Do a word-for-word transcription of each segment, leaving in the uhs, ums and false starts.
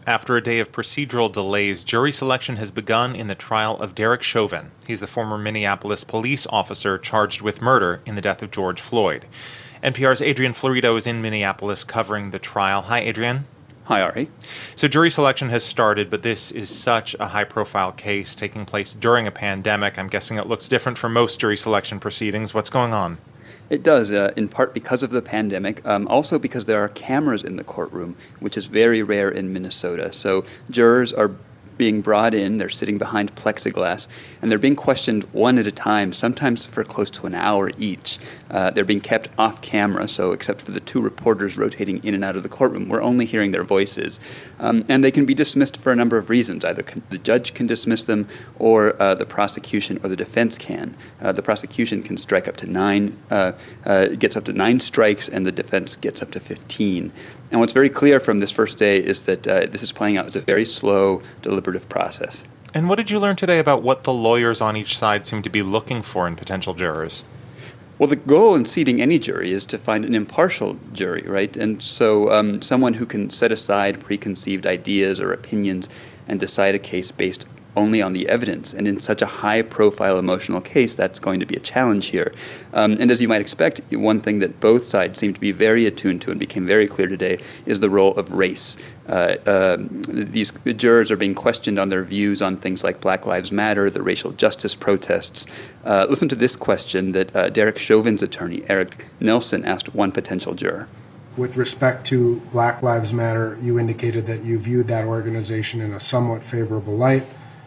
After a day of procedural delays, jury selection has begun in the trial of Derek Chauvin. He's the former Minneapolis police officer charged with murder in the death of George Floyd. N P R's Adrian Florido is in Minneapolis covering the trial. Hi, Adrian. Hi, Ari. So jury selection has started, but this is such a high-profile case taking place during a pandemic. I'm guessing it looks different from most jury selection proceedings. What's going on? It does, uh, in part because of the pandemic, um, also because there are cameras in the courtroom, which is very rare in Minnesota. So jurors are being brought in, they're sitting behind plexiglass, and they're being questioned one at a time, sometimes for close to an hour each. Uh, they're being kept off camera, so except for the two reporters rotating in and out of the courtroom, we're only hearing their voices. Um, and they can be dismissed for a number of reasons. Either can, the judge can dismiss them, or uh, the prosecution or the defense can. Uh, the prosecution can strike up to nine, uh, uh, gets up to nine strikes, and the defense gets up to fifteen. And what's very clear from this first day is that uh, this is playing out as a very slow, deliberative process. And what did you learn today about what the lawyers on each side seem to be looking for in potential jurors? Well, the goal in seating any jury is to find an impartial jury, right? And so um, someone who can set aside preconceived ideas or opinions and decide a case based only on the evidence. And in such a high-profile emotional case, that's going to be a challenge here. Um, and as you might expect, one thing that both sides seem to be very attuned to and became very clear today is the role of race. Uh, uh, these jurors are being questioned on their views on things like Black Lives Matter, the racial justice protests. Uh, listen to this question that uh, Derek Chauvin's attorney, Eric Nelson, asked one potential juror. With respect to Black Lives Matter, you indicated that you viewed that organization in a somewhat favorable light.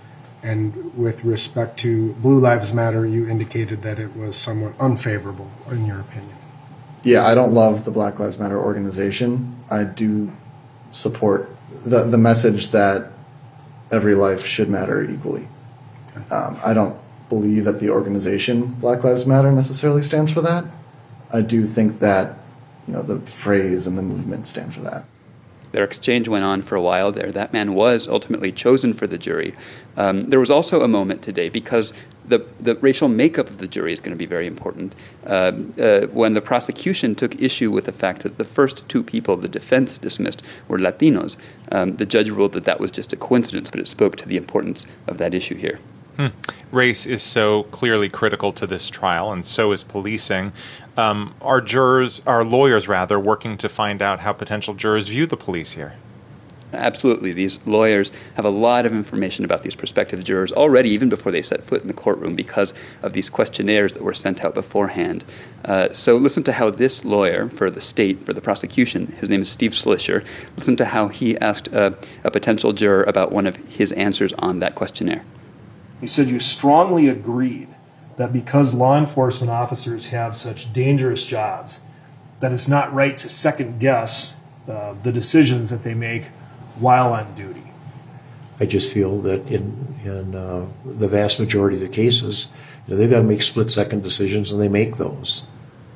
And with respect to Blue Lives Matter, you indicated that it was somewhat unfavorable, in your opinion. Yeah, I don't love the Black Lives Matter organization. I do support the, the message that every life should matter equally. Okay. Um, I don't believe that the organization Black Lives Matter necessarily stands for that. I do think that, you know, the phrase and the movement stand for that. Their exchange went on for a while there. That man was ultimately chosen for the jury. Um, there was also a moment today, because the, the racial makeup of the jury is going to be very important, uh, uh, when the prosecution took issue with the fact that the first two people the defense dismissed were Latinos. Um, the judge ruled that that was just a coincidence, but it spoke to the importance of that issue here. Hmm. Race is so clearly critical to this trial, and so is policing. Um, are jurors, are lawyers rather, working to find out how potential jurors view the police here? Absolutely. These lawyers have a lot of information about these prospective jurors already, even before they set foot in the courtroom, because of these questionnaires that were sent out beforehand. Uh, so listen to how this lawyer for the state, for the prosecution, his name is Steve Slisher, listen to how he asked uh, a potential juror about one of his answers on that questionnaire. He said you strongly agreed that because law enforcement officers have such dangerous jobs, that it's not right to second guess uh, the decisions that they make while on duty. I just feel that in in uh, the vast majority of the cases, you know, they've got to make split-second decisions, and they make those.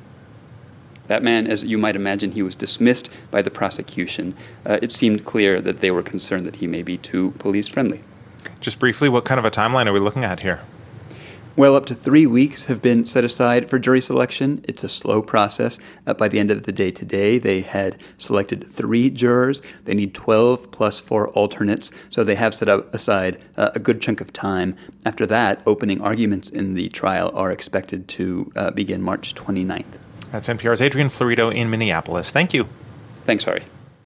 That man, as you might imagine, he was dismissed by the prosecution. Uh, it seemed clear that they were concerned that he may be too police-friendly. Just briefly, what kind of a timeline are we looking at here? Well, up to three weeks have been set aside for jury selection. It's a slow process. Uh, by the end of the day today, they had selected three jurors. They need twelve plus four alternates, so they have set aside uh, a good chunk of time. After that, opening arguments in the trial are expected to uh, begin March twenty-ninth. That's N P R's Adrian Florido in Minneapolis. Thank you. Thanks, Ari.